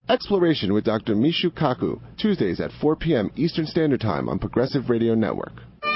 Exploration with Dr. Mishu Kaku, Tuesdays at 4 p.m. Eastern Standard Time on Progressive Radio Network.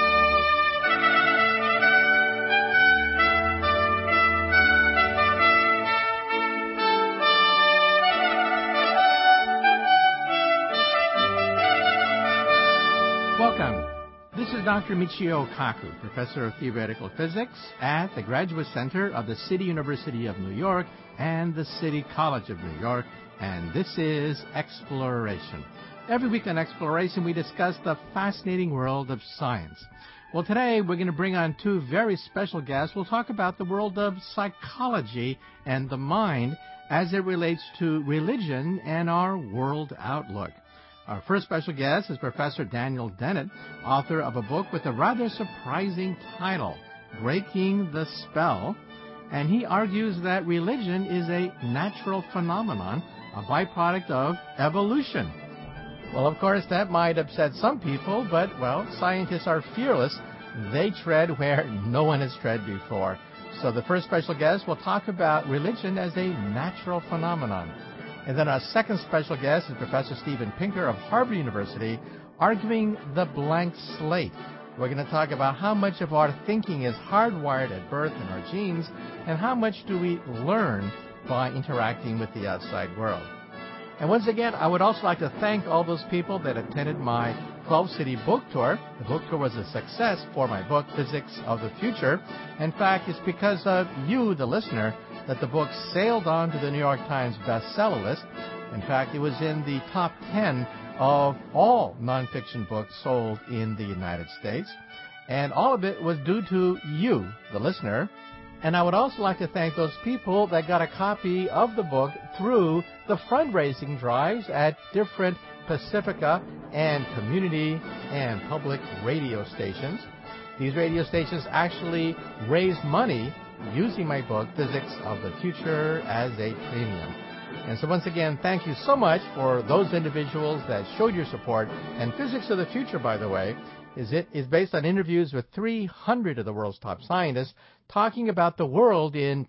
Welcome. This is Dr. Michio Kaku, Professor of Theoretical Physics at the Graduate Center of the City University of New York and the City College of New York, and this is Exploration. Every week on Exploration, we discuss the fascinating world of science. Well, today we're going to bring on two very special guests. We'll talk about the world of psychology and the mind as it relates to religion and our world outlook. Our first special guest is Professor Daniel Dennett, author of a book with a rather surprising title, Breaking the Spell, and he argues that religion is a natural phenomenon, a byproduct of evolution. Well, of course, that might upset some people, but, well, scientists are fearless. They tread where no one has tread before. So the first special guest will talk about religion as a natural phenomenon. And then our second special guest is Professor Steven Pinker of Harvard University, arguing the blank slate. We're going to talk about how much of our thinking is hardwired at birth in our genes, and how much do we learn by interacting with the outside world. And once again, I would also like to thank all those people that attended my 12-city book tour. The book tour was a success for my book, Physics of the Future. In fact, it's because of you, the listener, that the book sailed on to the New York Times bestseller list. In fact, it was in the top 10 of all nonfiction books sold in the United States. And all of it was due to you, the listener. And I would also like to thank those people that got a copy of the book through the fundraising drives at different Pacifica and community and public radio stations. These radio stations actually raised money using my book, Physics of the Future, as a premium. And so once again, thank you so much for those individuals that showed your support. And Physics of the Future, by the way, is based on interviews with 300 of the world's top scientists talking about the world in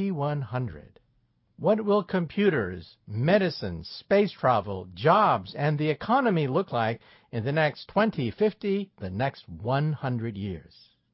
2100. What will computers, medicine, space travel, jobs, and the economy look like in the next 20, 50, the next 100 years?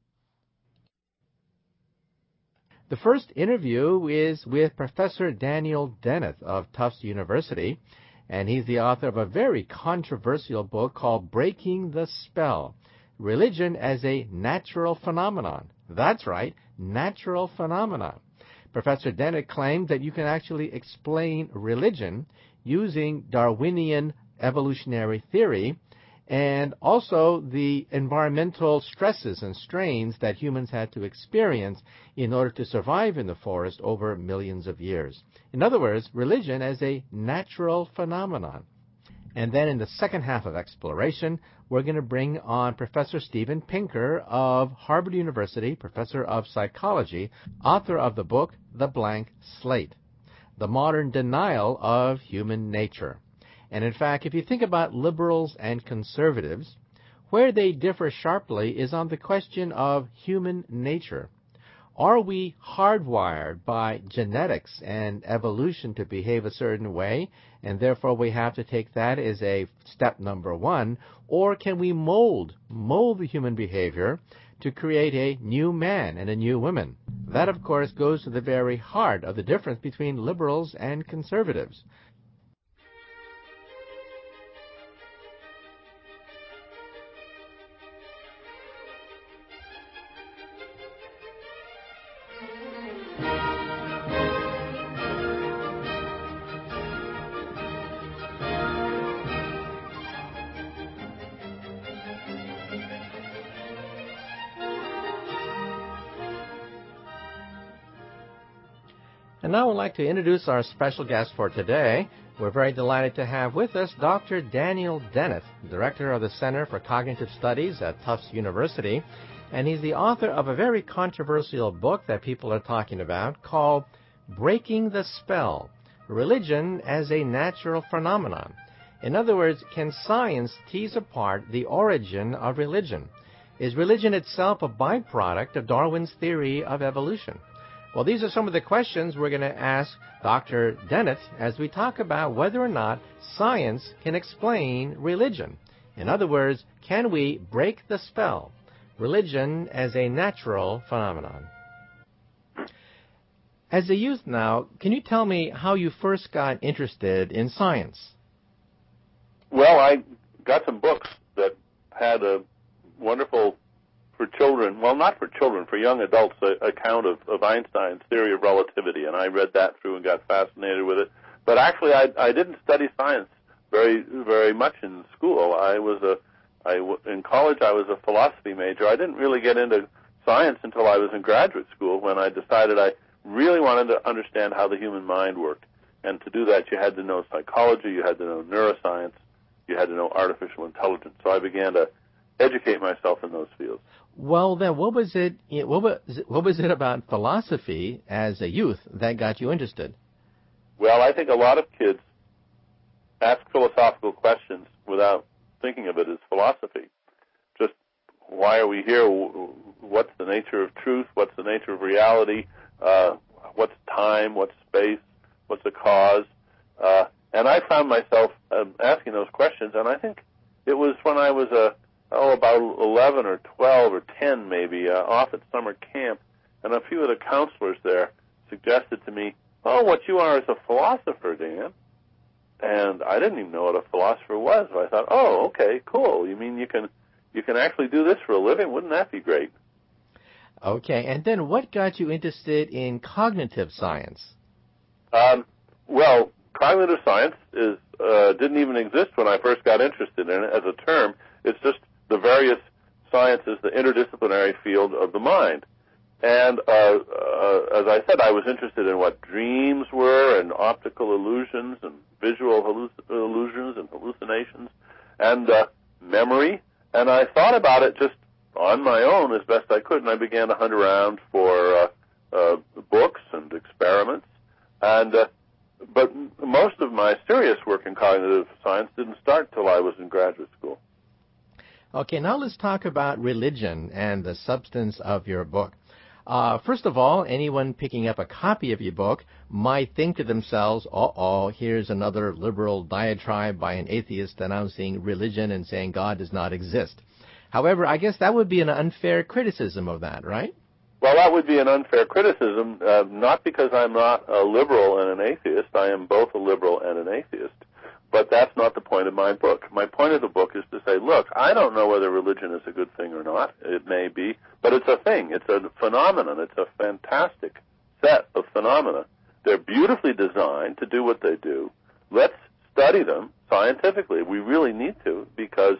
The first interview is with Professor Daniel Dennett of Tufts University, and he's the author of a very controversial book called Breaking the Spell, Religion as a Natural Phenomenon. That's right, natural phenomenon. Professor Dennett claimed that you can actually explain religion using Darwinian evolutionary theory and also the environmental stresses and strains that humans had to experience in order to survive in the forest over millions of years. In other words, religion as a natural phenomenon. And then in the second half of Exploration, we're going to bring on Professor Steven Pinker of Harvard University, Professor of Psychology, author of the book, The Blank Slate, The Modern Denial of Human Nature. And in fact, if you think about liberals and conservatives, where they differ sharply is on the question of human nature. Are we hardwired by genetics and evolution to behave a certain way, and therefore we have to take that as a step number one, or can we mold the human behavior to create a new man and a new woman? That, of course, goes to the very heart of the difference between liberals and conservatives. And now I would like to introduce our special guest for today. We're very delighted to have with us Dr. Daniel Dennett, Director of the Center for Cognitive Studies at Tufts University. And he's the author of a very controversial book that people are talking about called Breaking the Spell, Religion as a Natural Phenomenon. In other words, can science tease apart the origin of religion? Is religion itself a byproduct of Darwin's theory of evolution? Well, these are some of the questions we're going to ask Dr. Dennett as we talk about whether or not science can explain religion. In other words, can we break the spell? Religion as a natural phenomenon. As a youth now, can you tell me how you first got interested in science? Well, I got some books that had a wonderful, for children, well, not for children, for young adults, account of Einstein's theory of relativity, and I read that through and got fascinated with it. But actually, I didn't study science very much in school. In college, I was a philosophy major. I didn't really get into science until I was in graduate school, when I decided I really wanted to understand how the human mind worked. And to do that, you had to know psychology, you had to know neuroscience, you had to know artificial intelligence. So I began to educate myself in those fields. Well, then, what was it about philosophy as a youth that got you interested? Well, I think a lot of kids ask philosophical questions without thinking of it as philosophy. Just, why are we here? What's the nature of truth? What's the nature of reality? What's time? What's space? What's a cause? And I found myself asking those questions, and I think it was when I was about 11 or 12 or 10 maybe, off at summer camp, and a few of the counselors there suggested to me, "Oh, what you are is a philosopher, Dan." And I didn't even know what a philosopher was. So I thought, "Oh, okay, cool. You mean you can actually do this for a living? Wouldn't that be great?" Okay, and then what got you interested in cognitive science? Well, cognitive science didn't even exist when I first got interested in it as a term. It's just the various sciences, the interdisciplinary field of the mind. And as I said, I was interested in what dreams were, and optical illusions, and visual illusions and hallucinations, and memory. And I thought about it just on my own as best I could, and I began to hunt around for books and experiments. But most of my serious work in cognitive science didn't start till I was in graduate school. Okay, now let's talk about religion and the substance of your book. First of all, anyone picking up a copy of your book might think to themselves, here's another liberal diatribe by an atheist denouncing religion and saying God does not exist. However, I guess that would be an unfair criticism of that, right? Well, that would be an unfair criticism, not because I'm not a liberal and an atheist. I am both a liberal and an atheist. But that's not the point of my book. My point of the book is to say, look, I don't know whether religion is a good thing or not. It may be, but it's a thing. It's a phenomenon. It's a fantastic set of phenomena. They're beautifully designed to do what they do. Let's study them scientifically. We really need to, because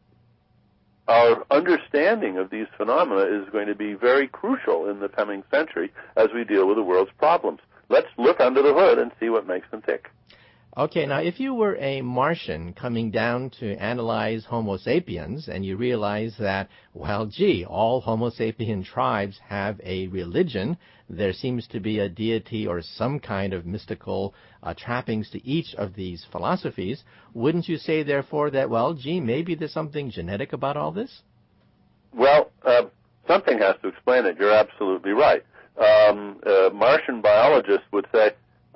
our understanding of these phenomena is going to be very crucial in the coming century as we deal with the world's problems. Let's look under the hood and see what makes them tick. Okay, now if you were a Martian coming down to analyze Homo sapiens and you realize that, all Homo sapien tribes have a religion, there seems to be a deity or some kind of mystical trappings to each of these philosophies, wouldn't you say, therefore, that, maybe there's something genetic about all this? Well, something has to explain it. You're absolutely right. Martian biologists would say,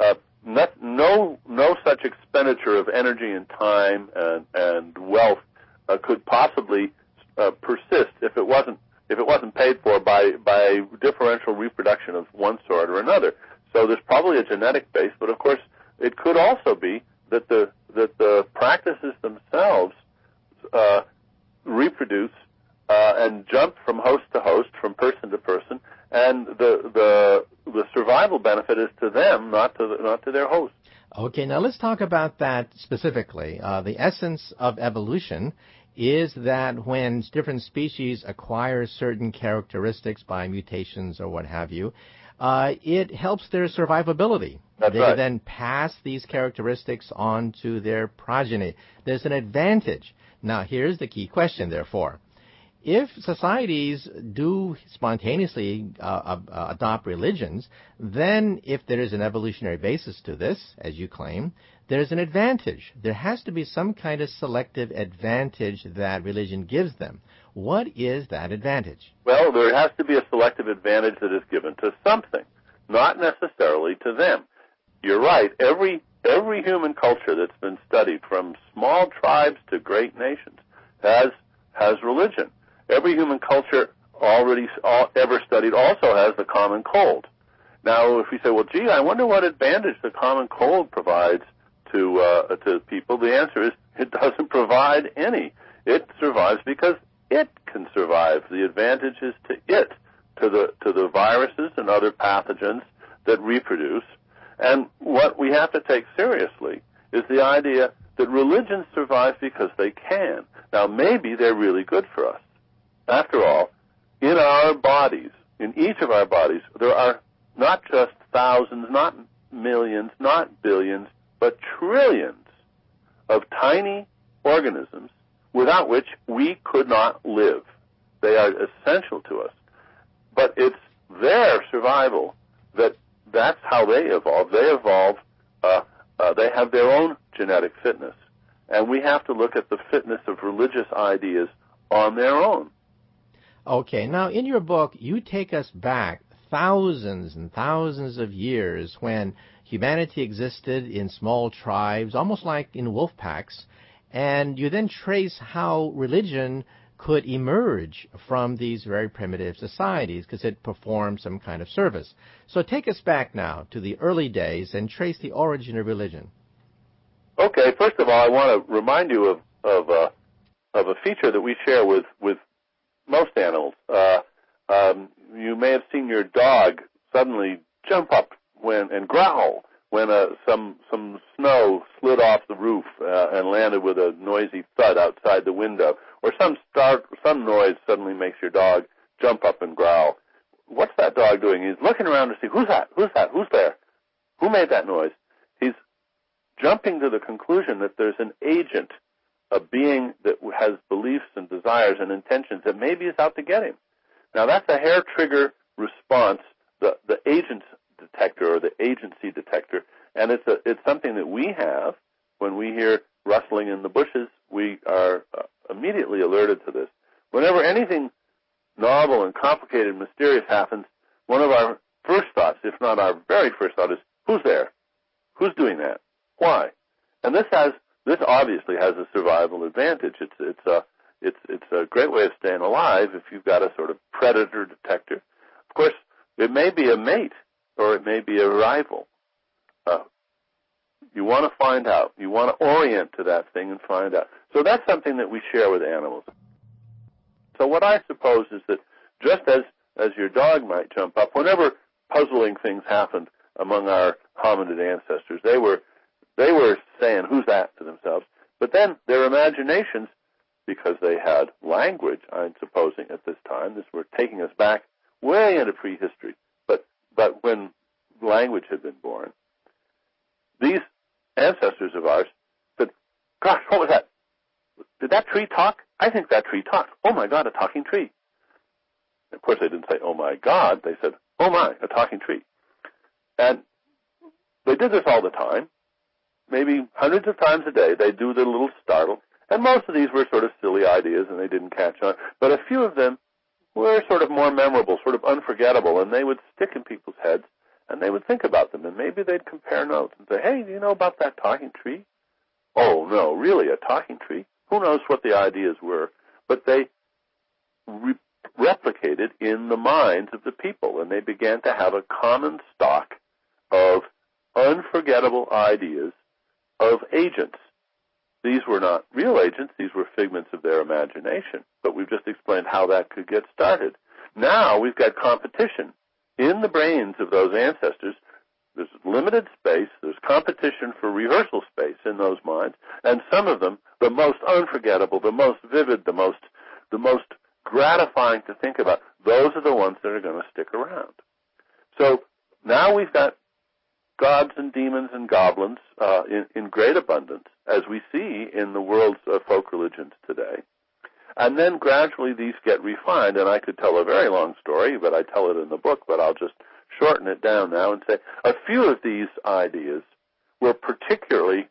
no such expenditure of energy and time and wealth could possibly persist if it wasn't paid for by differential reproduction of one sort or another. So there's probably a genetic base, but of course it could also be that the practices themselves reproduce and jump from host to host, from person to person, and the survival benefit is to them, not to their host. Okay, now let's talk about that specifically. The essence of evolution is that when different species acquire certain characteristics by mutations or what have you, it helps their survivability. That's right. They then pass these characteristics on to their progeny. There's an advantage. Now, here's the key question, therefore. If societies do spontaneously adopt religions, then if there is an evolutionary basis to this, as you claim, there's an advantage. There has to be some kind of selective advantage that religion gives them. What is that advantage? Well, there has to be a selective advantage that is given to something. not necessarily to them. You're right. Every human culture that's been studied, from small tribes to great nations, has religion. Every human culture ever studied also has the common cold. Now, if we say, well, gee, I wonder what advantage the common cold provides to people, the answer is it doesn't provide any. It survives because it can survive. The advantage is to it, to the viruses and other pathogens that reproduce. And what we have to take seriously is the idea that religions survive because they can. Now, maybe they're really good for us. After all, in our bodies, in each of our bodies, there are not just thousands, not millions, not billions, but trillions of tiny organisms without which we could not live. They are essential to us. But it's their survival that's how they evolve. They evolve, they have their own genetic fitness. And we have to look at the fitness of religious ideas on their own. Okay, now in your book, you take us back thousands and thousands of years when humanity existed in small tribes, almost like in wolf packs, and you then trace how religion could emerge from these very primitive societies because it performed some kind of service. So take us back now to the early days and trace the origin of religion. Okay, first of all, I want to remind you of a feature that we share with most animals. You may have seen your dog suddenly jump up and growl when some snow slid off the roof and landed with a noisy thud outside the window, or some noise suddenly makes your dog jump up and growl. What's that dog doing? He's looking around to see, who's that? Who's there? Who made that noise? He's jumping to the conclusion that there's an agent, a being that has beliefs and desires and intentions that maybe is out to get him. Now, that's a hair trigger response, the agent detector or the agency detector, and it's something that we have. When we hear rustling in the bushes, we are immediately alerted to this. Whenever anything novel and complicated and mysterious happens, one of our first thoughts, if not our very first thought, is, who's there? Who's doing that? Why? And this obviously has a survival advantage. It's a great way of staying alive if you've got a sort of predator detector. Of course, it may be a mate or it may be a rival. You want to find out. You want to orient to that thing and find out. So that's something that we share with animals. So what I suppose is that just as your dog might jump up, whenever puzzling things happened among our hominid ancestors, they were saying, who's that, to themselves. But then their imaginations, because they had language, I'm supposing at this time, we're taking us back way into prehistory, but when language had been born, these ancestors of ours said, gosh, what was that? Did that tree talk? I think that tree talked. Oh, my God, a talking tree. Of course, they didn't say, oh, my God. They said, oh, my, a talking tree. And they did this all the time. Maybe hundreds of times a day, they'd do their little startle. And most of these were sort of silly ideas, and they didn't catch on. But a few of them were sort of more memorable, sort of unforgettable, and they would stick in people's heads, and they would think about them. And maybe they'd compare notes and say, hey, do you know about that talking tree? Oh, no, really, a talking tree? Who knows what the ideas were? But they replicated in the minds of the people, and they began to have a common stock of unforgettable ideas of agents. These were not real agents. These were figments of their imagination. But we've just explained how that could get started. Now we've got competition in the brains of those ancestors. There's limited space. There's competition for rehearsal space in those minds. And some of them, the most unforgettable, the most vivid, the most gratifying to think about, those are the ones that are going to stick around. So now we've got gods and demons and goblins in great abundance, as we see in the world's folk religions today. And then gradually these get refined, and I could tell a very long story, but I tell it in the book, but I'll just shorten it down now and say a few of these ideas were particularly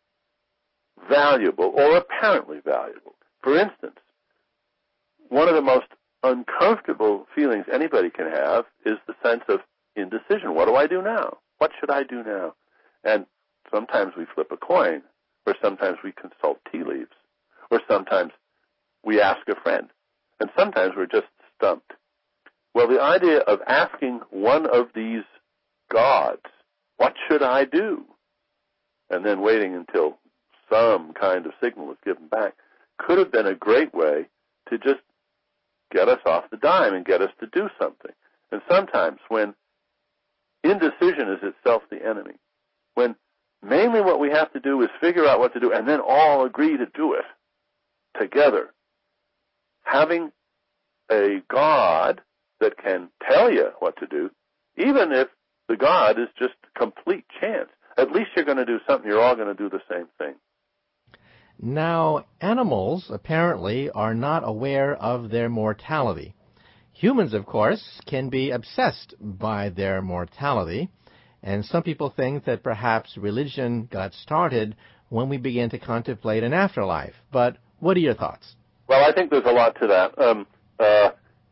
valuable or apparently valuable. For instance, one of the most uncomfortable feelings anybody can have is the sense of indecision. What do I do now? What should I do now? And sometimes we flip a coin, or sometimes we consult tea leaves, or sometimes we ask a friend, and sometimes we're just stumped. Well, the idea of asking one of these gods, what should I do? And then waiting until some kind of signal is given back, could have been a great way to just get us off the dime and get us to do something. And sometimes when indecision is itself the enemy, when mainly what we have to do is figure out what to do and then all agree to do it together, having a God that can tell you what to do, even if the God is just complete chance, at least you're going to do something. You're all going to do the same thing. Now, animals apparently are not aware of their mortality. Humans, of course, can be obsessed by their mortality, and some people think that perhaps religion got started when we began to contemplate an afterlife. But what are your thoughts? Well, I think there's a lot to that.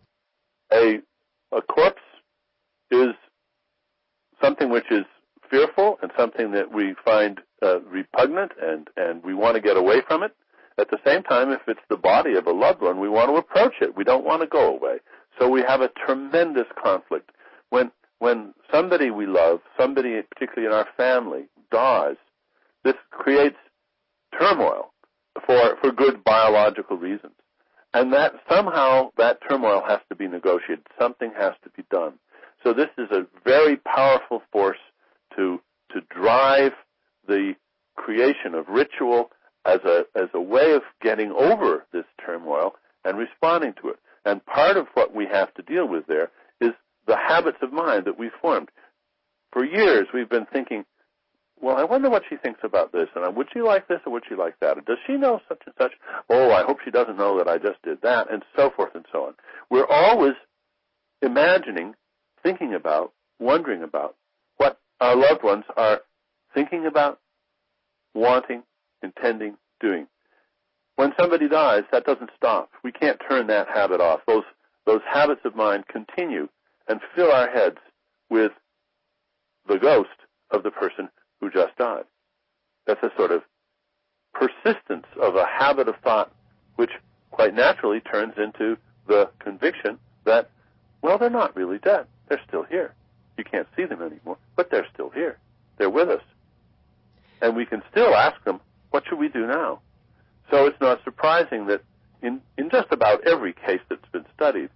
A corpse is something which is fearful and something that we find repugnant, and we want to get away from it. At the same time, if it's the body of a loved one, we want to approach it. We don't want to go away. So we have a tremendous conflict. When somebody we love, somebody particularly in our family, dies, this creates turmoil for good biological reasons. And that somehow that turmoil has to be negotiated. Something has to be done. So this is a very powerful force to drive the creation of ritual as a way of getting over this turmoil and responding to it. And part of what we have to deal with there is the habits of mind that we formed. For years we've been thinking, well, I wonder what she thinks about this, and would she like this or would she like that? Or does she know such and such? Oh, I hope she doesn't know that I just did that, and so forth and so on. We're always imagining, thinking about, wondering about what our loved ones are thinking about, wanting, intending, doing. When somebody dies, that doesn't stop. We can't turn that habit off. Those habits of mind continue and fill our heads with the ghost of the person who just died. That's a sort of persistence of a habit of thought which quite naturally turns into the conviction that, well, they're not really dead. They're still here. You can't see them anymore, but they're still here. They're with us. And we can still ask them, what should we do now? So it's not surprising that in just about every case that's been studied,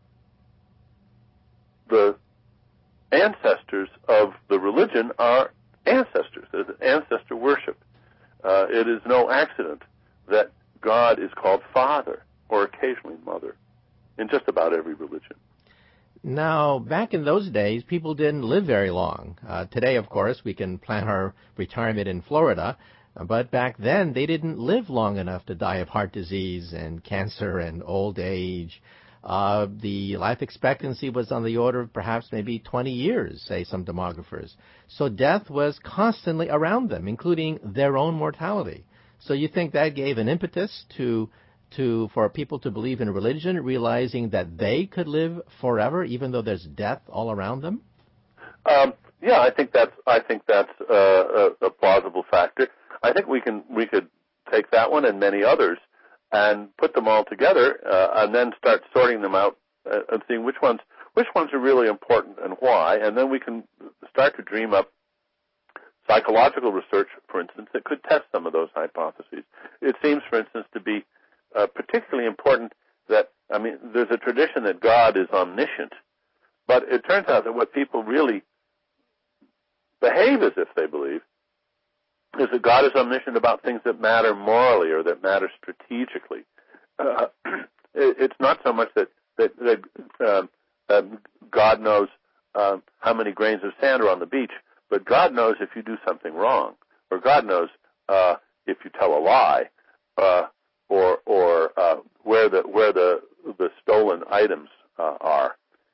the ancestors of the religion are ancestors. There's ancestor worship. It is no accident that God is called Father or occasionally Mother in just about every religion. Now, back in those days, people didn't live very long. Today, of course, we can plan our retirement in Florida, but back then they didn't live long enough to die of heart disease and cancer and old age. The life expectancy was on the order of perhaps maybe 20 years, say some demographers. So death was constantly around them, including their own mortality. So you think that gave an impetus for people to believe in religion, realizing that they could live forever, even though there's death all around them? Yeah, I think that's a plausible factor. I think we could take that one and many others and put them all together, and then start sorting them out and seeing which ones are really important and why, and then we can start to dream up psychological research, for instance, that could test some of those hypotheses. It seems, for instance, to be particularly important that, there's a tradition that God is omniscient, but it turns out that what people really behave as if they believe is that God is omniscient about things that matter morally or that matter strategically. It's not so much that God knows how many grains of sand are on the beach, but God knows if you do something wrong, or God knows if you tell a lie, or where the stolen items are.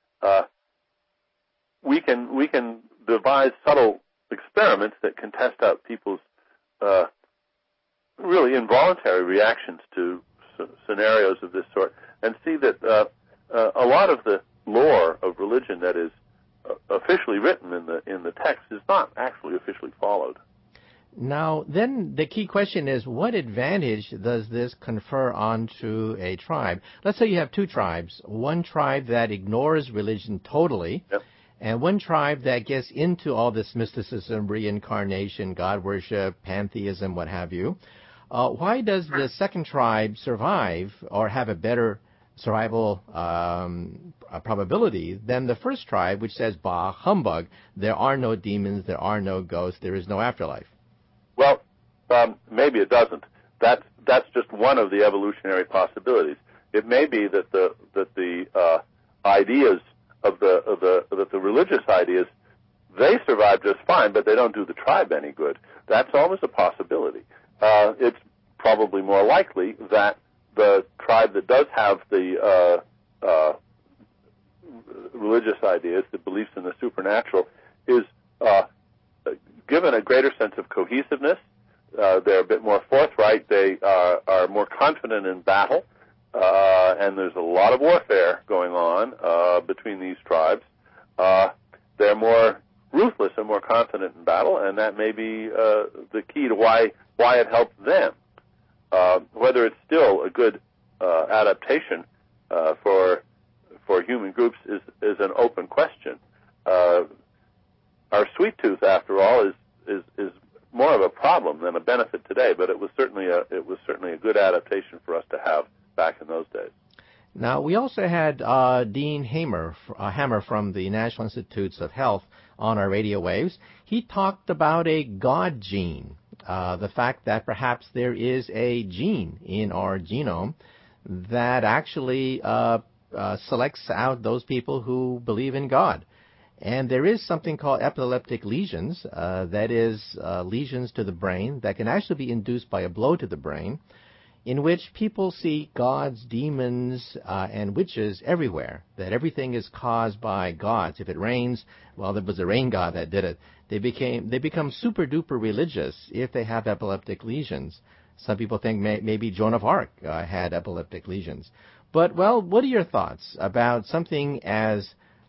We can devise subtle experiments that can test out people's really involuntary reactions to scenarios of this sort, and see that a lot of the lore of religion that is officially written in the text is not actually officially followed. Now, then the key question is, what advantage does this confer onto a tribe? Let's say you have two tribes, one tribe that ignores religion totally, Yep. and one tribe that gets into all this mysticism, reincarnation, God worship, pantheism, what have you. Why does the second tribe survive or have a better survival probability than the first tribe, which says, bah, humbug, there are no demons, there are no ghosts, there is no afterlife? Well, maybe it doesn't. That's just one of the evolutionary possibilities. It may be that the ideas of the religious ideas, they survive just fine, but they don't do the tribe any good. That's always a possibility. It's probably more likely that the tribe that does have the religious ideas, the beliefs in the supernatural, is given a greater sense of cohesiveness. They're a bit more forthright. They are more confident in battle, and there's a lot of warfare going on between these tribes. They're more ruthless and more confident in battle, and that may be the key to why it helped them. Whether it's still a good adaptation for human groups is an open question. Our sweet tooth, after all, is more of a problem than a benefit today, but it was certainly a good adaptation for us to have back in those days. Now, we also had Dean Hamer from the National Institutes of Health on our radio waves. He talked about a God gene, the fact that perhaps there is a gene in our genome that actually selects out those people who believe in God. And there is something called epileptic lesions, that is lesions to the brain that can actually be induced by a blow to the brain, in which people see gods, demons, and witches everywhere, that everything is caused by gods. If it rains, well, there was a rain god that did it. They become super-duper religious if they have epileptic lesions. Some people think maybe Joan of Arc had epileptic lesions. But, well, what are your thoughts about something as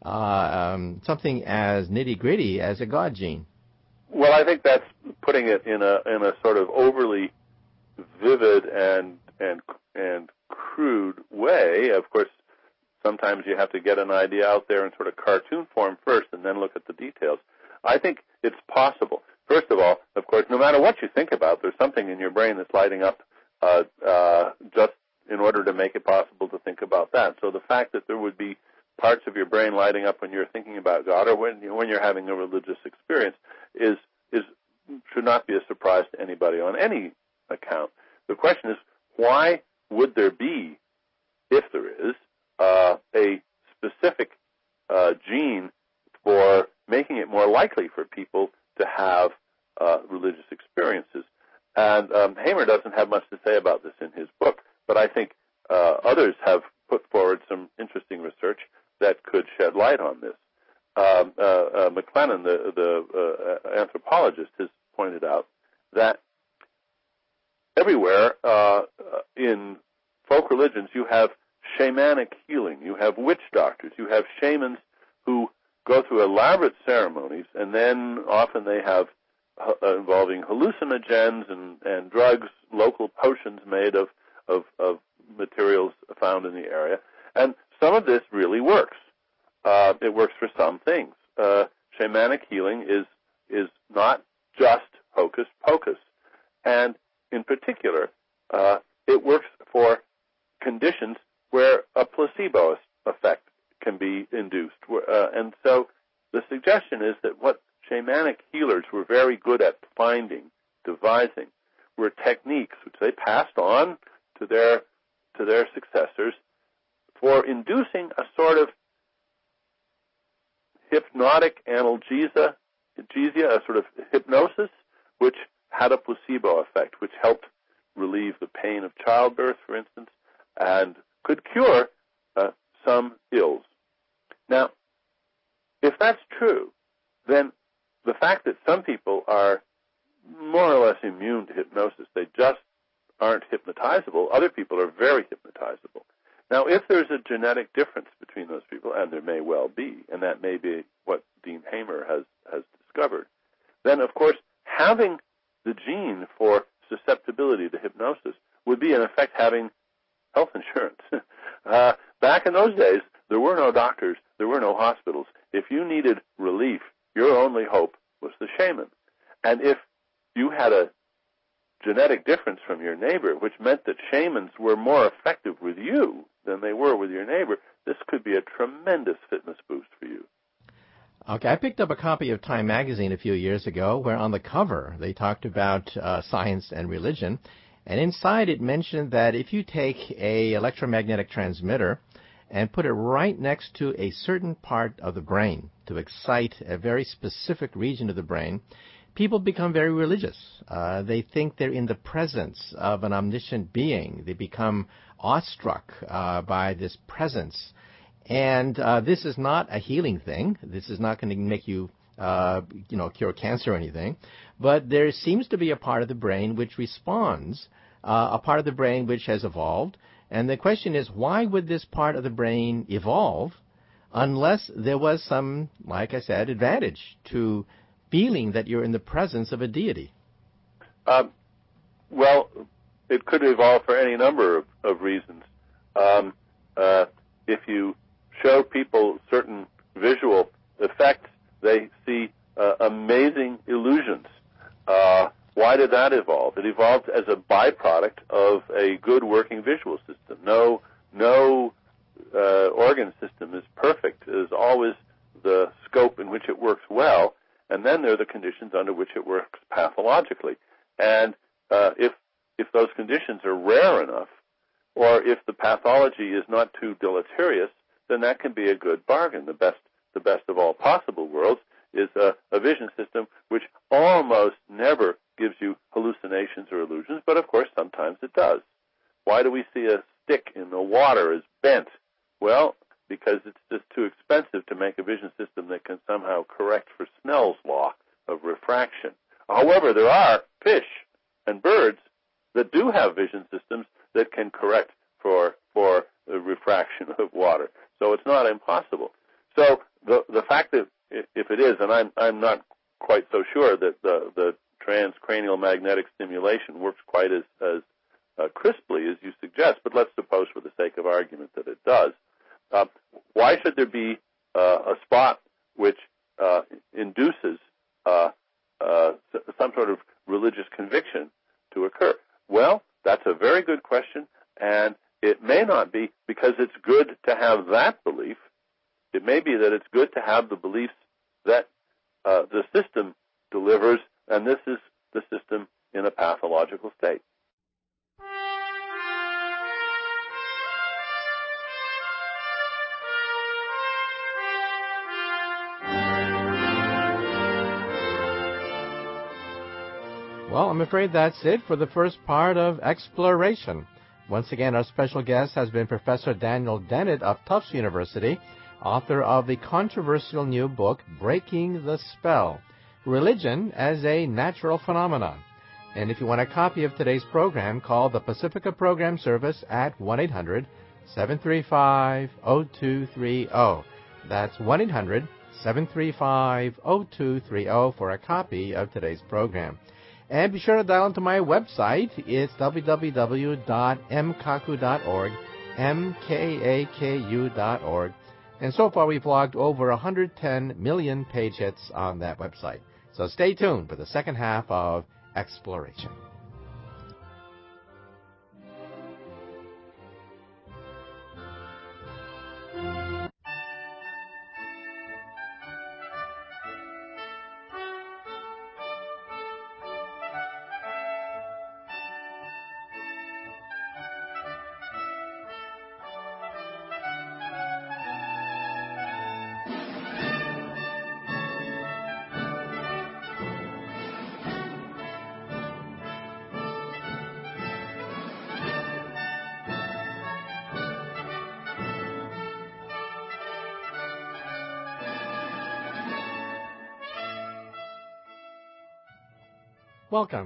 nitty-gritty as a God gene? Well, I think that's putting it in a sort of overly vivid and crude way. Of course, sometimes you have to get an idea out there in sort of cartoon form first and then look at the details. I think it's possible. First of all, of course, no matter what you think about, there's something in your brain that's lighting up just in order to make it possible to think about that. So the fact that there would be parts of your brain lighting up when you're thinking about God or when you're having a religious experience should not be a surprise to anybody on any account. The question is, why would there be, if there is, a specific gene for making it more likely for people to have religious experiences? And Hamer doesn't have much to say about this in his book, but I think others have put forward some interesting research that could shed light on this. McLennan, the anthropologist, has pointed out that everywhere in folk religions you have shamanic healing, you have witch doctors, you have shamans who go through elaborate ceremonies, and then often they have involving hallucinogens and drugs, local potions made of materials found in the area. And some of this really works. It works for some things. Shamanic healing is not just hocus pocus. And in particular, it works for conditions where a placebo effect can be induced. And so the suggestion is that what shamanic healers were very good at finding, devising, were techniques which they passed on to their successors for inducing a sort of hypnotic analgesia, a sort of hypnosis, which had a placebo effect, which helped relieve the pain of childbirth, for instance, and could cure some ills. Now, if that's true, then the fact that some people are more or less immune to hypnosis, they just aren't hypnotizable, other people are very hypnotizable, Now, if there's a genetic difference between those people, and there may well be, and that may be what Dean Hamer has discovered, then, of course, having the gene for susceptibility to hypnosis would be, in effect, having health insurance. Back in those days, there were no doctors, there were no hospitals. If you needed relief, your only hope was the shaman. And if you had a genetic difference from your neighbor, which meant that shamans were more effective with you than they were with your neighbor, this could be a tremendous fitness boost for you. Okay, I picked up a copy of Time magazine a few years ago where on the cover they talked about science and religion, and inside it mentioned that if you take a electromagnetic transmitter and put it right next to a certain part of the brain to excite a very specific region of the brain, people become very religious. They think they're in the presence of an omniscient being. They become awestruck by this presence. And this is not a healing thing. This is not going to make you, cure cancer or anything. But there seems to be a part of the brain which responds, a part of the brain which has evolved. And the question is, why would this part of the brain evolve unless there was some, like I said, advantage to feeling that you're in the presence of a deity? Well, it could evolve for any number of reasons. If you show people certain visual effects, they see amazing illusions. Why did that evolve? It evolved as a byproduct of a good working visual system. No organ system is perfect. There's always the scope in which it works well, and then there are the conditions under which it works pathologically. And if those conditions are rare enough, or if the pathology is not too deleterious, then that can be a good bargain. The best of all possible worlds is a vision system which almost never gives you hallucinations or illusions, but of course sometimes it does. Why do we see a stick in the water as bent? Well, because it's just too expensive to make a vision system that can somehow correct for Snell's law of refraction. However, there are fish and birds that do have vision systems that can correct for the refraction of water. So it's not impossible. So the fact that if it is, and I'm not quite so sure that the transcranial magnetic stimulation works quite as crisply as you suggest, but let's suppose for the sake of argument that it does. Why should there be a spot which induces some sort of religious conviction to occur? Well, that's a very good question, and it may not be because it's good to have that belief. It may be that it's good to have the beliefs that the system delivers, and this is the system in a pathological state. Well, I'm afraid that's it for the first part of Exploration. Once again, our special guest has been Professor Daniel Dennett of Tufts University, author of the controversial new book, Breaking the Spell, Religion as a Natural Phenomenon. And if you want a copy of today's program, call the Pacifica Program Service at 1-800-735-0230. That's 1-800-735-0230 for a copy of today's program. And be sure to dial into my website. It's www.mkaku.org, mkaku.org. And so far, we've logged over 110 million page hits on that website. So stay tuned for the second half of Exploration. Welcome.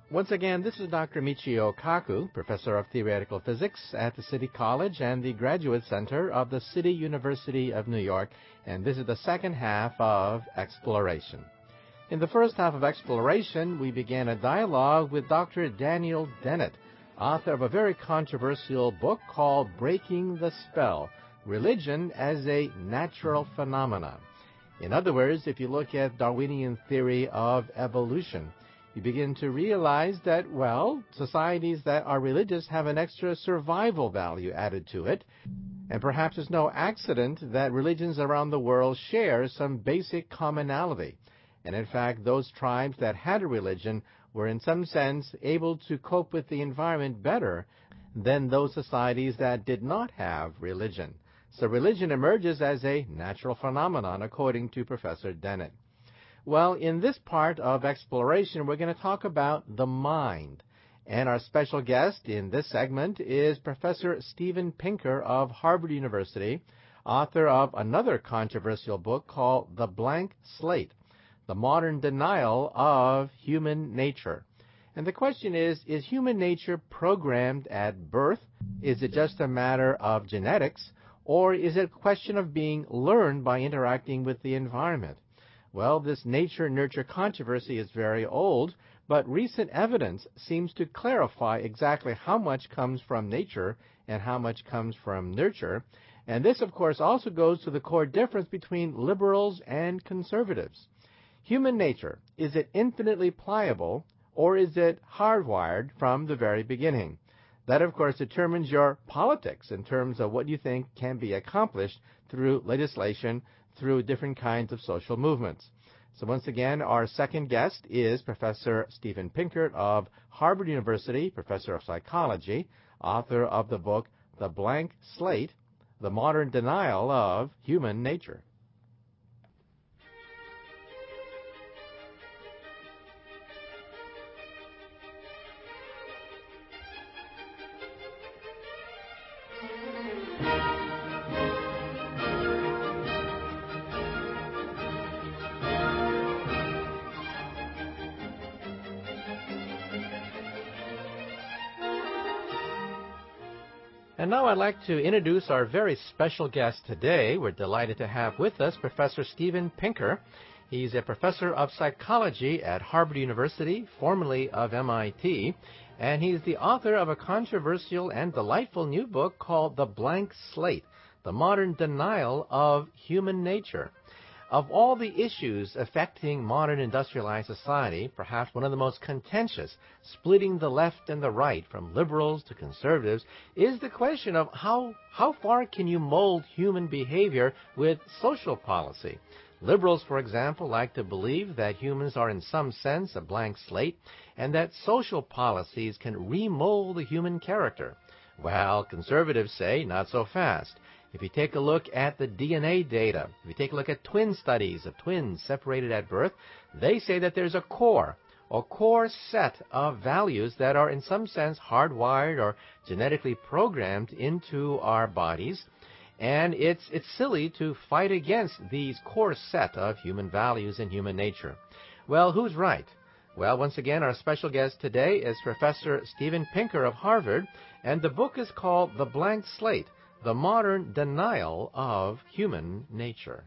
Once again, this is Dr. Michio Kaku, Professor of Theoretical Physics at the City College and the Graduate Center of the City University of New York, and this is the second half of Exploration. In the first half of Exploration, we began a dialogue with Dr. Daniel Dennett, author of a very controversial book called Breaking the Spell, Religion as a Natural Phenomenon. In other words, if you look at Darwinian theory of evolution, you begin to realize that, well, societies that are religious have an extra survival value added to it, and perhaps it's no accident that religions around the world share some basic commonality. And in fact, those tribes that had a religion were in some sense able to cope with the environment better than those societies that did not have religion. So religion emerges as a natural phenomenon, according to Professor Dennett. Well, in this part of Exploration, we're going to talk about the mind. And our special guest in this segment is Professor Steven Pinker of Harvard University, author of another controversial book called The Blank Slate, The Modern Denial of Human Nature. And the question is human nature programmed at birth? Is it just a matter of genetics? Or is it a question of being learned by interacting with the environment? Well, this nature-nurture controversy is very old, but recent evidence seems to clarify exactly how much comes from nature and how much comes from nurture. And this, of course, also goes to the core difference between liberals and conservatives. Human nature, is it infinitely pliable, or is it hardwired from the very beginning? That, of course, determines your politics in terms of what you think can be accomplished through legislation, through different kinds of social movements. So once again, our second guest is Professor Steven Pinker of Harvard University, Professor of Psychology, author of the book The Blank Slate, The Modern Denial of Human Nature. And now I'd like to introduce our very special guest today. We're delighted to have with us Professor Steven Pinker. He's a professor of psychology at Harvard University, formerly of MIT, and he's the author of a controversial and delightful new book called The Blank Slate, The Modern Denial of Human Nature. Of all the issues affecting modern industrialized society, perhaps one of the most contentious, splitting the left and the right from liberals to conservatives, is the question of how far can you mold human behavior with social policy? Liberals, for example, like to believe that humans are in some sense a blank slate and that social policies can remold the human character. Well, conservatives say not so fast. If you take a look at the DNA data, if you take a look at twin studies of twins separated at birth, they say that there's a core set of values that are in some sense hardwired or genetically programmed into our bodies. And it's silly to fight against these core set of human values and human nature. Well, who's right? Well, once again, our special guest today is Professor Steven Pinker of Harvard, and the book is called The Blank Slate, The Modern Denial of Human Nature.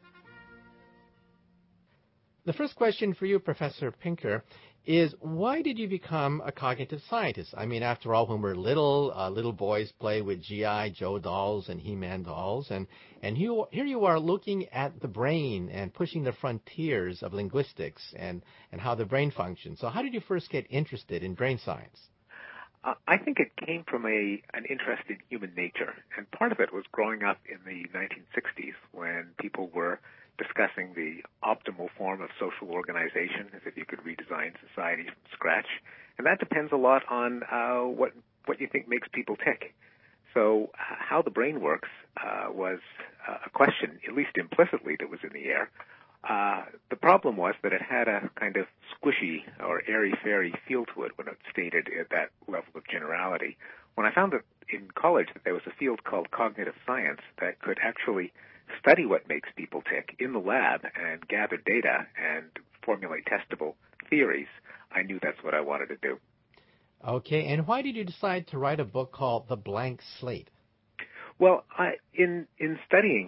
The first question for you, Professor Pinker, is why did you become a cognitive scientist? I mean, after all, when we're little boys play with G.I. Joe dolls and He-Man dolls, and here you are looking at the brain and pushing the frontiers of linguistics and how the brain functions. So how did you first get interested in brain science? I think it came from an interest in human nature, and part of it was growing up in the 1960s when people were discussing the optimal form of social organization, as if you could redesign society from scratch, and that depends a lot on what you think makes people tick. So how the brain works was a question, at least implicitly, that was in the air. The problem was that it had a kind of squishy or airy-fairy feel to it when it stated at that level of generality. When I found that in college that there was a field called cognitive science that could actually study what makes people tick in the lab and gather data and formulate testable theories, I knew that's what I wanted to do. Okay, and why did you decide to write a book called The Blank Slate? Well, in studying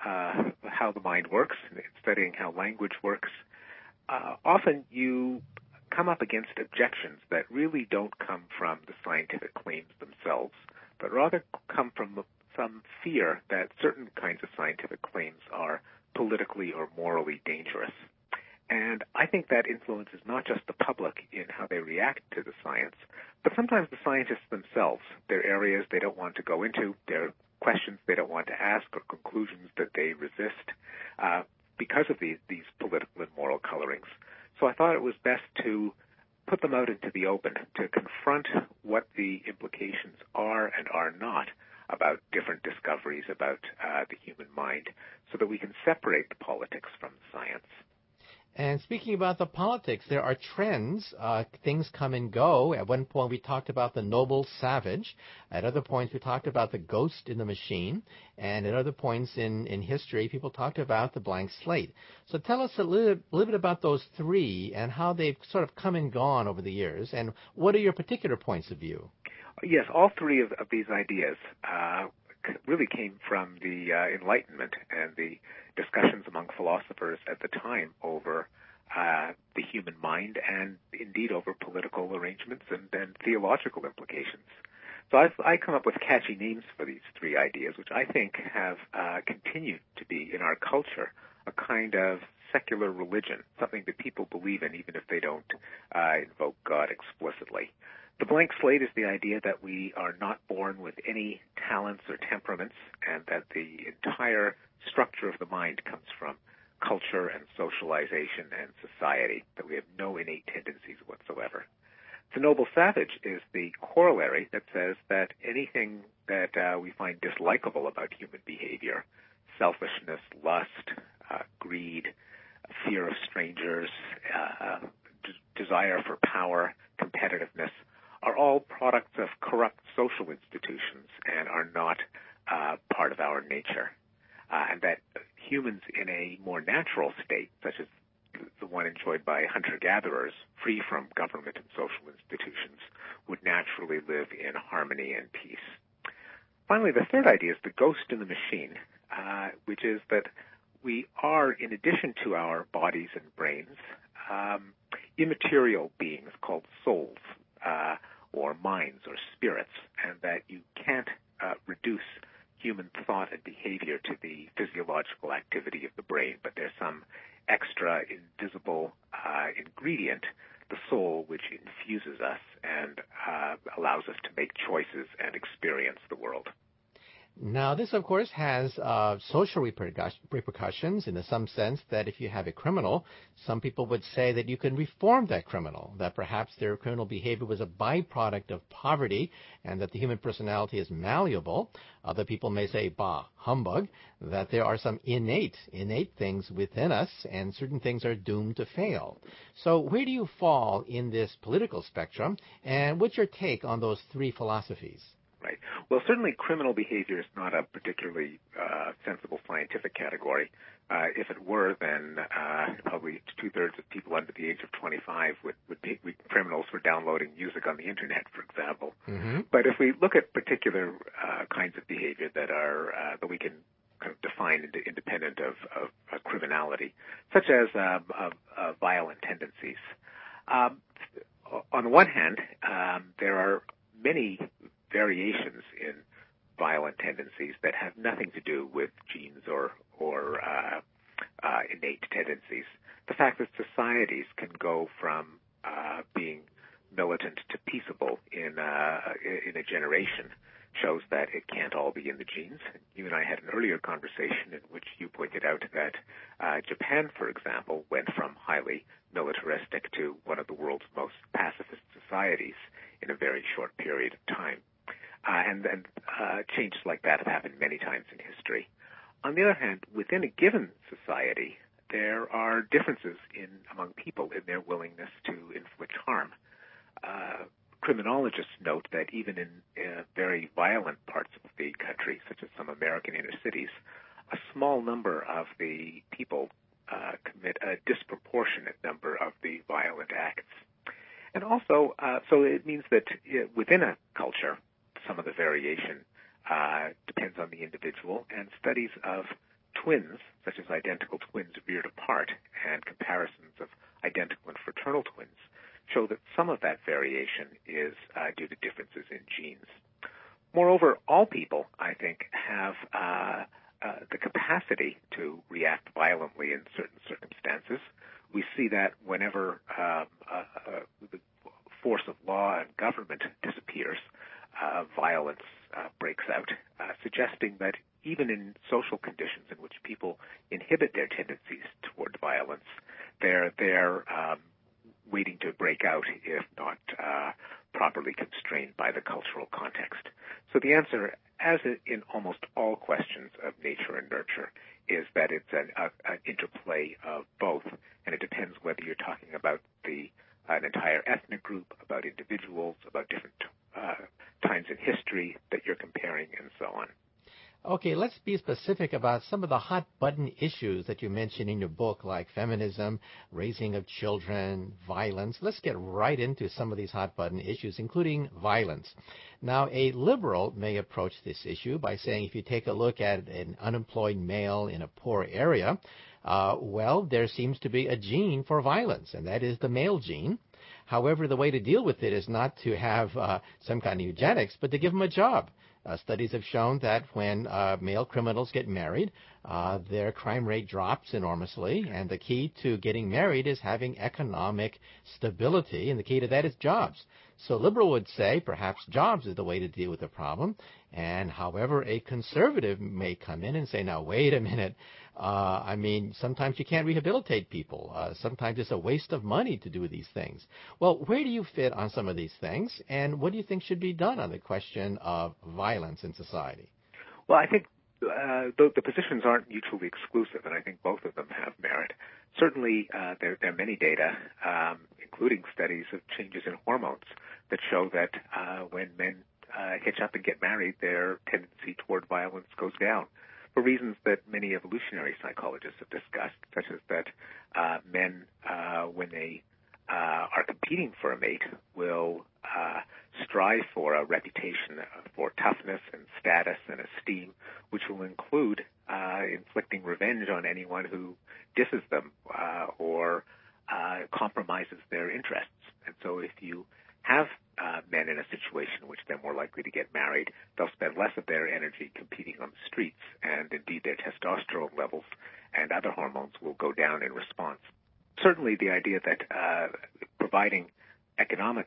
how the mind works, studying how language works, often you come up against objections that really don't come from the scientific claims themselves, but rather come from some fear that certain kinds of scientific claims are politically or morally dangerous. And I think that influences not just the public in how they react to the science, but sometimes the scientists themselves. There are areas they don't want to go into, there are questions they don't want to ask, or conclusions that they resist because of these political and moral colorings. So I thought it was best to put them out into the open, to confront what the implications are and are not about different discoveries about the human mind, so that we can separate the politics from the science. And speaking about the politics, there are trends. Things come and go. At one point, we talked about the noble savage. At other points, we talked about the ghost in the machine. And at other points in history, people talked about the blank slate. So tell us a little bit about those three and how they've sort of come and gone over the years. And what are your particular points of view? Yes, all three of these ideas really came from the Enlightenment and the discussions among philosophers at the time over the human mind and indeed over political arrangements and theological implications. So I come up with catchy names for these three ideas, which I think have continued to be in our culture a kind of secular religion, something that people believe in even if they don't invoke God explicitly. The blank slate is the idea that we are not born with any talents or temperaments, and that the entire structure of the mind comes from culture and socialization and society, that we have no innate tendencies whatsoever. The noble savage is the corollary that says that anything that we find dislikable about human behavior, selfishness, lust, greed, fear of strangers, desire for power, competitiveness, are all products of corrupt social institutions and are not part of our nature. And that humans in a more natural state, such as the one enjoyed by hunter-gatherers, free from government and social institutions, would naturally live in harmony and peace. Finally, the third idea is the ghost in the machine, which is that we are, in addition to our bodies and brains, immaterial beings called souls, or minds or spirits, and that you can't reduce human thought and behavior to the physiological activity of the brain, but there's some extra invisible ingredient, the soul, which infuses us and allows us to make choices and experience the world. Now, this, of course, has social repercussions in some sense that if you have a criminal, some people would say that you can reform that criminal, that perhaps their criminal behavior was a byproduct of poverty and that the human personality is malleable. Other people may say, bah, humbug, that there are some innate things within us and certain things are doomed to fail. So where do you fall in this political spectrum, and what's your take on those three philosophies? Right. Well, certainly criminal behavior is not a particularly sensible scientific category. If it were, then probably two-thirds of people under the age of 25 would be criminals for downloading music on the Internet, for example. Mm-hmm. But if we look at particular kinds of behavior that are that we can kind of define independent of criminality, such as violent tendencies, on the one hand, there are many variations in violent tendencies that have nothing to do with genes or innate tendencies. The fact that societies can go from being militant to peaceable in a generation shows that it can't all be in the genes. You and I had an earlier conversation in which you pointed out that Japan, for example, went from highly militaristic to one of the world's most pacifist societies in a very short period of time. And changes like that have happened many times in history. On the other hand, within a given society, there are differences among people in their willingness to inflict harm. Criminologists note that even in very violent parts of the country, such as some American inner cities, a small number of the people commit a disproportionate number of the violent acts. And also, so it means that within a culture, some of the variation depends on the individual, and studies of twins, such as identical twins reared apart, and comparisons of identical and fraternal twins, show that some of that variation is due to differences in genes. Moreover, all people, I think, have the capacity to react violently in certain circumstances. We see that whenever the force of law and government disappears, violence breaks out, suggesting that even in social conditions in which people inhibit their tendencies toward violence, they're waiting to break out if not properly constrained by the cultural context. So the answer, as in almost all questions of nature and nurture, is that it's an interplay of both, and it depends whether you're talking about an entire ethnic group, about individuals, about different times in history that you're comparing, and so on. Okay, let's be specific about some of the hot-button issues that you mentioned in your book, like feminism, raising of children, violence. Let's get right into some of these hot-button issues, including violence. Now, a liberal may approach this issue by saying if you take a look at an unemployed male in a poor area, well, there seems to be a gene for violence, and that is the male gene. However, the way to deal with it is not to have some kind of eugenics, but to give them a job. Studies have shown that when male criminals get married, their crime rate drops enormously, and the key to getting married is having economic stability, and the key to that is jobs. So liberal would say perhaps jobs is the way to deal with the problem, and however, a conservative may come in and say, now, wait a minute, sometimes you can't rehabilitate people. Sometimes it's a waste of money to do these things. Well, where do you fit on some of these things, and what do you think should be done on the question of violence in society? Well, I think the positions aren't mutually exclusive, and I think both of them have merit. Certainly, there are many data, including studies of changes in hormones, that show that when men hitch up and get married, their tendency toward violence goes down, for reasons that many evolutionary psychologists have discussed, such as that men, when they are competing for a mate, will strive for a reputation for toughness and status and esteem, which will include inflicting revenge on anyone who disses them or compromises their interests. And so if you have men in a situation in which they're more likely to get married, they'll spend less of their energy competing on the streets, and indeed their testosterone levels and other hormones will go down in response. Certainly the idea that providing economic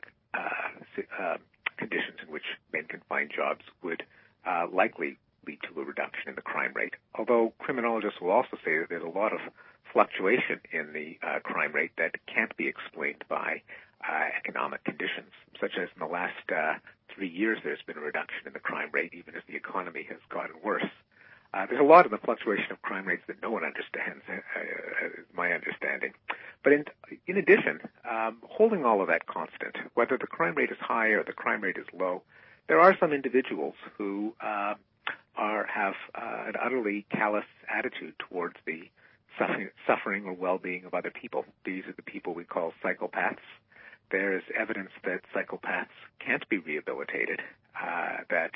conditions in which men can find jobs would likely lead to a reduction in the crime rate, although criminologists will also say that there's a lot of fluctuation in the crime rate that can't be explained by economic conditions, such as in the last 3 years there's been a reduction in the crime rate even as the economy has gotten worse. There's a lot of the fluctuation of crime rates that no one understands, is my understanding. But in addition, holding all of that constant, whether the crime rate is high or the crime rate is low, there are some individuals who have an utterly callous attitude towards the suffering or well-being of other people. These are the people we call psychopaths. There is evidence that psychopaths can't be rehabilitated, that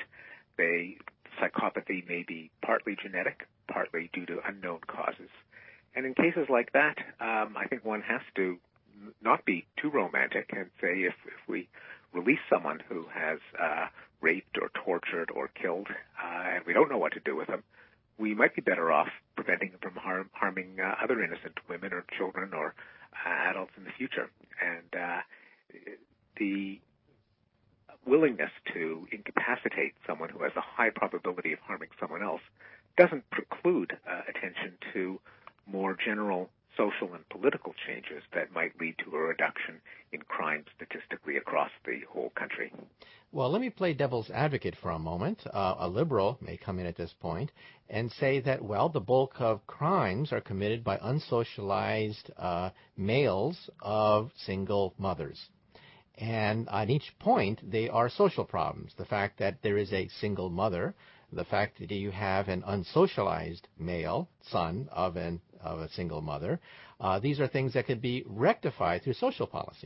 psychopathy may be partly genetic, partly due to unknown causes. And in cases like that, I think one has to not be too romantic and say if we release someone who has raped or tortured or killed and we don't know what to do with them, we might be better off preventing them from harming other innocent women or children or adults in the future. And the willingness to incapacitate someone who has a high probability of harming someone else doesn't preclude attention to more general social and political changes that might lead to a reduction in crime statistically across the whole country. Well, let me play devil's advocate for a moment. A liberal may come in at this point and say that, well, the bulk of crimes are committed by unsocialized males of single mothers. And on each point, they are social problems. The fact that there is a single mother, the fact that you have an unsocialized male, son of a single mother, these are things that could be rectified through social policy.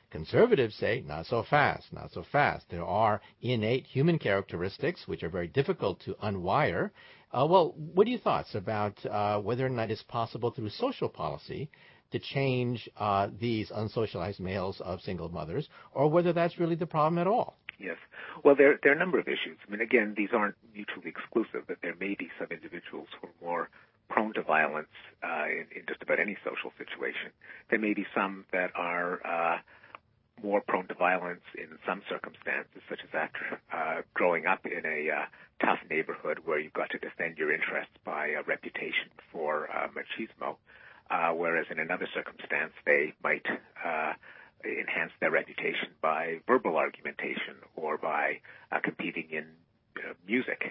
Conservatives say, not so fast, not so fast. There are innate human characteristics which are very difficult to unwire. Well, what are your thoughts about whether or not it's possible through social policy to change these unsocialized males of single mothers, or whether that's really the problem at all? Yes. Well, there are a number of issues. I mean, again, these aren't mutually exclusive, but there may be some individuals who are more prone to violence in just about any social situation. There may be some that are more prone to violence in some circumstances, such as after growing up in a tough neighborhood where you've got to defend your interests by a reputation for machismo, whereas in another circumstance they might enhance their reputation by verbal argumentation or by competing in music.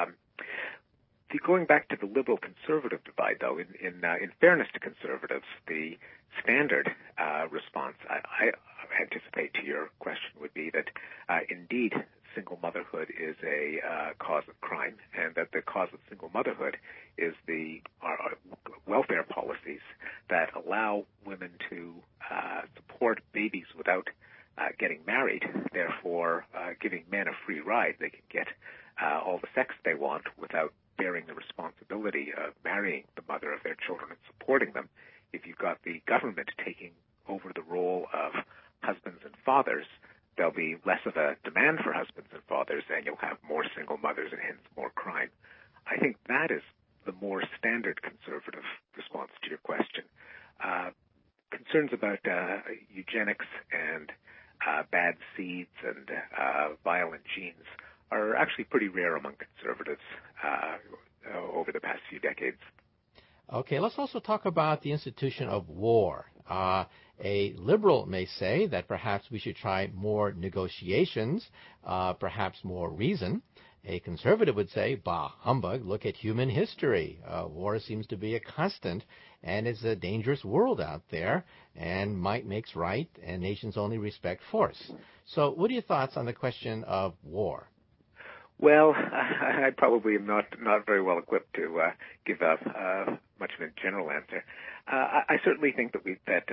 Going back to the liberal-conservative divide, though, in fairness to conservatives, the standard response, I anticipate to your question, would be that indeed single motherhood is a cause of crime, and that the cause of single motherhood is the welfare policies that allow women to support babies without getting married, therefore giving men a free ride. They can get all the sex they want without bearing the responsibility of marrying the mother of their children and supporting them. If you've got the government taking over the role of husbands and fathers, there'll be less of a demand for husbands and fathers, and you'll have more single mothers and hence more crime. I think that is the more standard conservative response to your question. Concerns about eugenics and bad seeds and violent genes are actually pretty rare among conservatives over the past few decades. Okay, let's also talk about the institution of war. A liberal may say that perhaps we should try more negotiations, perhaps more reason. A conservative would say, bah, humbug, look at human history. War seems to be a constant, and it's a dangerous world out there, and might makes right, and nations only respect force. So what are your thoughts on the question of war? Well, I probably am not very well equipped to give much of a general answer. I certainly think that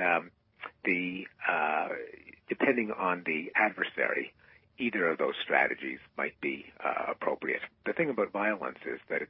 depending on the adversary, either of those strategies might be appropriate. The thing about violence is that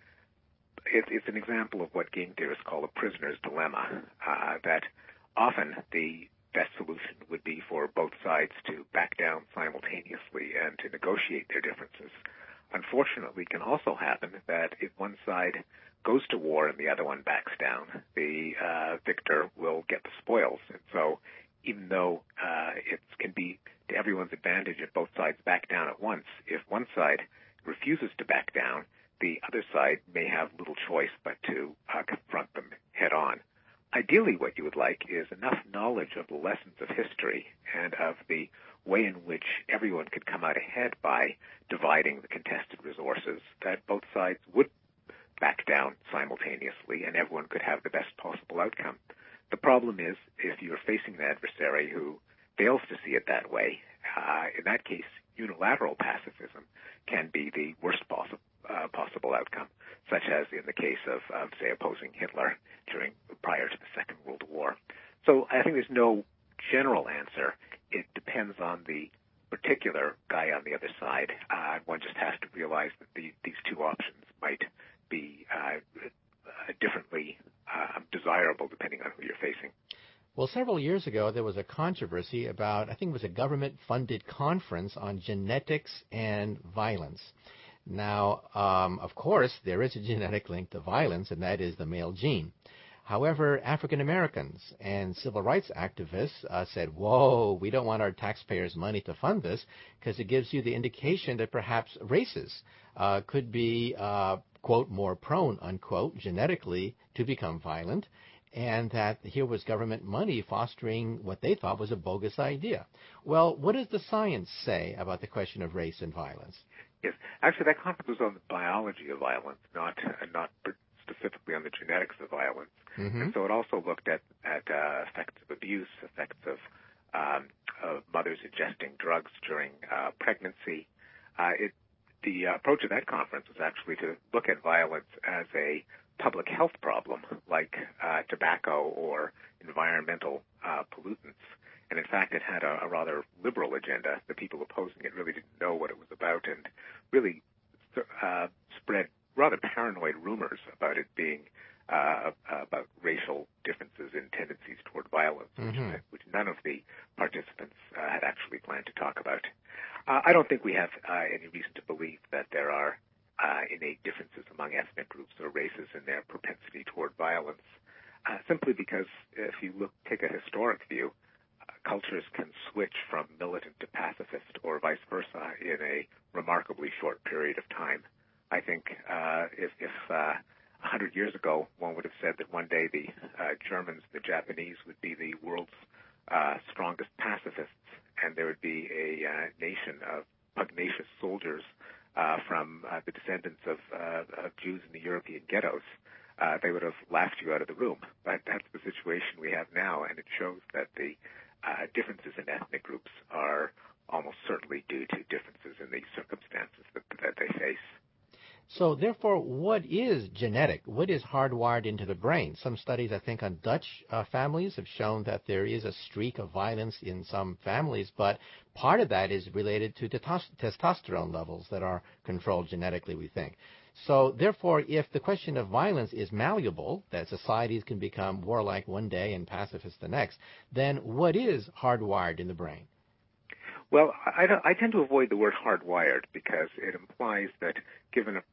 it's an example of what game theorists call a prisoner's dilemma. That often the best solution would be for both sides to back down simultaneously and to negotiate their differences. Unfortunately, it can also happen that if one side goes to war and the other one backs down, the victor will get the spoils. And so even though it can be to everyone's advantage if both sides back down at once, if one side refuses to back down, the other side may have little choice but to confront them head on. Ideally, what you would like is enough knowledge of the lessons of history and of the way in which everyone could come out ahead by dividing the contested resources that both sides would back down simultaneously and everyone could have the best possible outcome. The problem is if you're facing an adversary who fails to see it that way, in that case, unilateral pacifism can be the worst possible outcome, such as in the case of say, opposing Hitler prior to the Second World War. So I think there's no general answer. It depends on the particular guy on the other side. One just has to realize that these two options might be differently desirable depending on who you're facing. Well, several years ago, there was a controversy about, I think it was a government-funded conference on genetics and violence. Now, of course, there is a genetic link to violence, and that is the male gene. However, African Americans and civil rights activists said, whoa, we don't want our taxpayers' money to fund this because it gives you the indication that perhaps races could be, quote, more prone, unquote, genetically to become violent, and that here was government money fostering what they thought was a bogus idea. Well, what does the science say about the question of race and violence? Yes, actually, that conference was on the biology of violence, not specifically on the genetics of violence. Mm-hmm. And so it also looked at effects of abuse, effects of mothers ingesting drugs during pregnancy. The approach of that conference was actually to look at violence as a public health problem like tobacco or environmental pollutants, And in fact, it had a rather liberal agenda. The people opposing it really didn't know what it was about and really spread rather paranoid rumors about it being about racial differences in tendencies toward violence, which none of the participants had actually planned to talk about. I don't think we have any reason to believe that there are innate differences among ethnic groups or races in their propensity toward violence, simply because if you take a historic view, cultures can switch from militant to pacifist or vice versa in a remarkably short period of time. I think if 100 years ago, one would have said that one day the Germans, the Japanese would be the world's strongest pacifists, and there would be a nation of pugnacious soldiers from the descendants of Jews in the European ghettos. They would have laughed you out of the room. But that's the situation we have now, and it shows that the differences in ethnic groups are almost certainly due to differences in the circumstances that they face. So, therefore, what is genetic? What is hardwired into the brain? Some studies, I think, on Dutch families have shown that there is a streak of violence in some families, but part of that is related to testosterone levels that are controlled genetically, we think. So, therefore, if the question of violence is malleable, that societies can become warlike one day and pacifist the next, then what is hardwired in the brain? Well, I tend to avoid the word hardwired because it implies that given a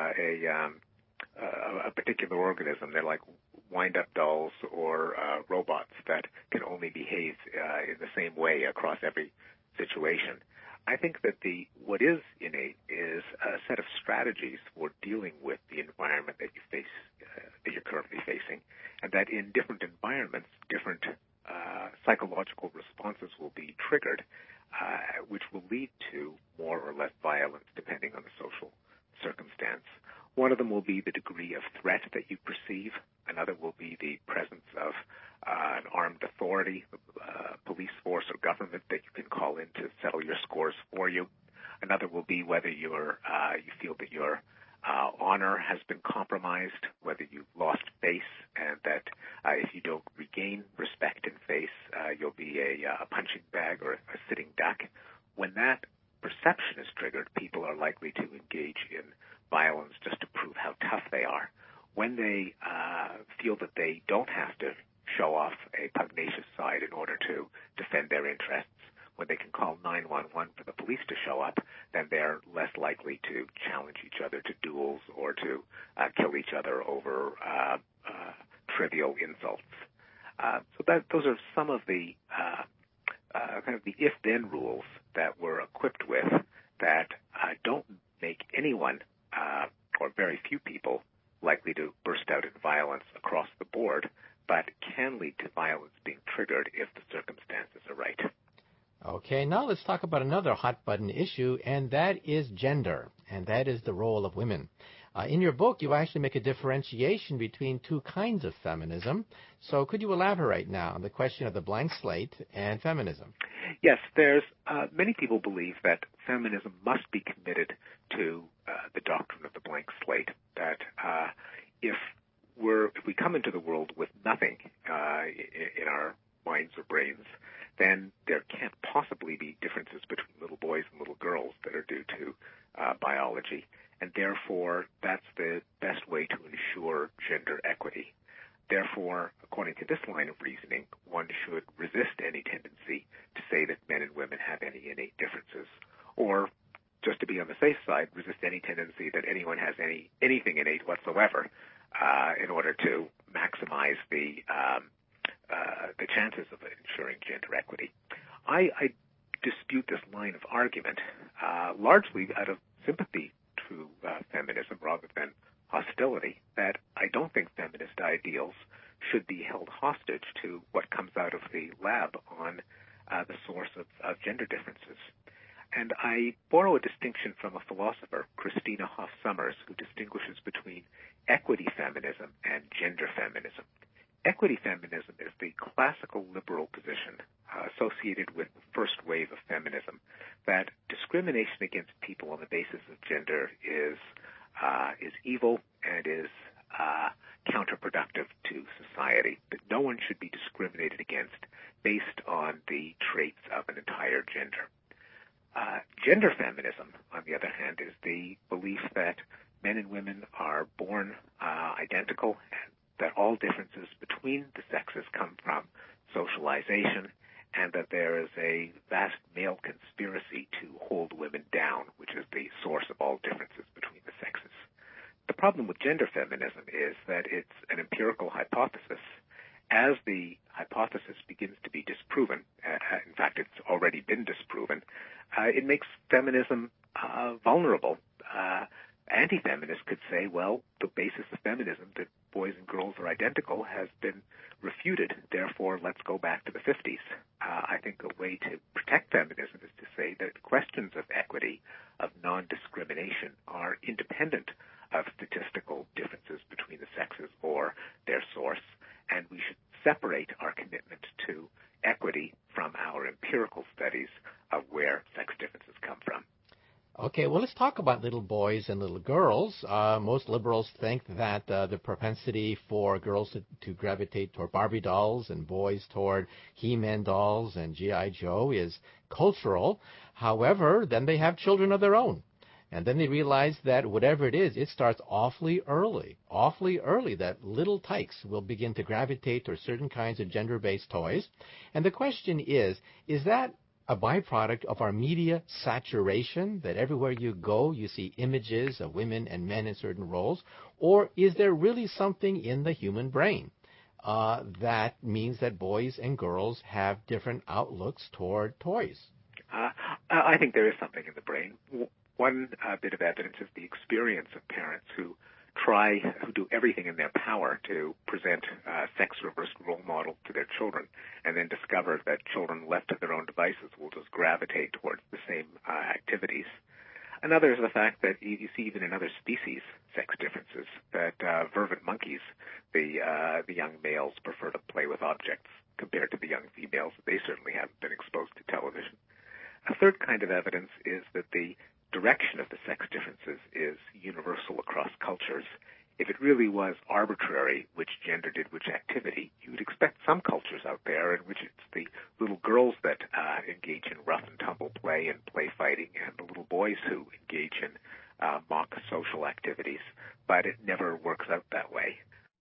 particular organism, they're like wind-up dolls or robots that can only behave in the same way across every situation. I think that what is innate is a set of strategies for dealing with the environment that you face, that you're currently facing, and that in different environments, different psychological responses will be triggered, which will lead to more or less violence depending on the social circumstance. One of them will be the degree of threat that you perceive. Another will be the presence of an armed authority, police force or government that you can call in to settle your scores for you. Another will be whether you feel that your honor has been compromised, whether you've lost face, and that if you don't regain respect in face, you'll be a punching bag or a sitting duck. When that perception is triggered, people are likely to engage in violence just to prove how tough they are. When they feel that they don't have to show off a pugnacious side in order to defend their interests, when they can call 911 for the police to show up, then they're less likely to challenge each other to duels or to kill each other over trivial insults. Those are some of the kind of the if-then rules that we're equipped with that don't make anyone or very few people likely to burst out in violence across the board, but can lead to violence being triggered if the circumstances are right. Okay, now let's talk about another hot-button issue, and that is gender, and that is the role of women. In your book, you actually make a differentiation between two kinds of feminism. So could you elaborate now on the question of the blank slate and feminism? Yes, there's many people believe that feminism must be committed to the doctrine of the blank slate, that if we come into the world with nothing in our minds or brains, then there can't possibly be differences between little boys and little girls that are due to biology. And therefore, that's the best way to ensure gender equity. Therefore, according to this line of reasoning, one should resist any tendency to say that men and women have any innate differences, or just to be on the safe side, resist any tendency that anyone has anything innate whatsoever in order to maximize the chances of ensuring gender equity. I dispute this line of argument largely out of sympathy to feminism rather than hostility, that I don't think feminist ideals should be held hostage to what comes out of the lab on the source of gender differences. And I borrow a distinction from a philosopher, Christina Hoff Sommers, who distinguishes between equity feminism and gender feminism. Equity feminism is the classical liberal position associated with the first wave of feminism, that discrimination against people on the basis of gender is evil and is counterproductive to society, that no one should be discriminated against based on the traits of an entire gender. Gender feminism, on the other hand, is the belief that men and women are born identical, and that all differences between the sexes come from socialization, and that there is a vast male conspiracy to hold women down, which is the source of all differences between the sexes. The problem with gender feminism is that it's an empirical hypothesis. As the hypothesis begins to be disproven, in fact, it's already been disproven, it makes feminism vulnerable. Anti-feminists could say, well, the basis of feminism, that boys and girls are identical, has been refuted. Therefore, let's go back to the 50s. I think a way to protect feminism is to say that questions of equity, of non-discrimination, are independent of statistical differences between the sexes or their source, and we should separate our commitment to equity from our empirical studies of where sex differences come from. Okay, well, let's talk about little boys and little girls. Most liberals think that the propensity for girls to gravitate toward Barbie dolls and boys toward He-Man dolls and G.I. Joe is cultural. However, then they have children of their own. And then they realize that whatever it is, it starts awfully early, that little tykes will begin to gravitate toward certain kinds of gender-based toys. And the question is that a byproduct of our media saturation, that everywhere you go you see images of women and men in certain roles, or is there really something in the human brain that means that boys and girls have different outlooks toward toys? I think there is something in the brain. One bit of evidence is the experience of parents who do everything in their power to present a sex-reversed role model to their children, and then discover that children left to their own devices will just gravitate towards the same activities. Another is the fact that you see even in other species sex differences, that vervet monkeys, the young males prefer to play with objects compared to the young females. They certainly haven't been exposed to television. A third kind of evidence is that the direction of the sex differences is universal across cultures. If it really was arbitrary which gender did which activity, you would expect some cultures out there in which it's the little girls that engage in rough and tumble play and play fighting, and the little boys who engage in mock social activities. But it never works out that way.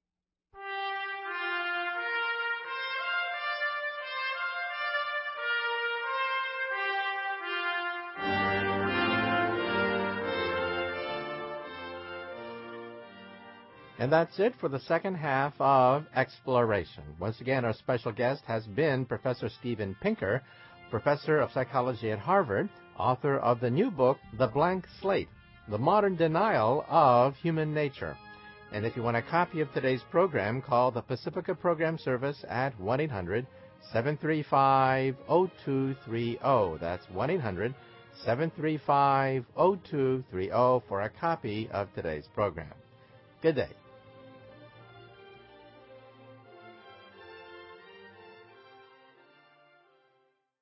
And that's it for the second half of Exploration. Once again, our special guest has been Professor Steven Pinker, Professor of Psychology at Harvard, author of the new book, The Blank Slate, The Modern Denial of Human Nature. And if you want a copy of today's program, call the Pacifica Program Service at 1-800-735-0230. That's 1-800-735-0230 for a copy of today's program. Good day.